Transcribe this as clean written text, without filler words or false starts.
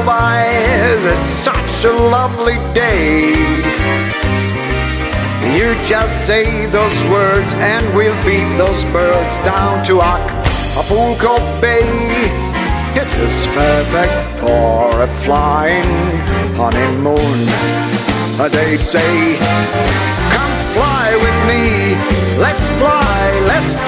by. It's such a lovely day. You just say those words and we'll beat those birds down to Acapulco Bay. It is perfect for a flying honeymoon. They say, come fly with me. Let's fly, let's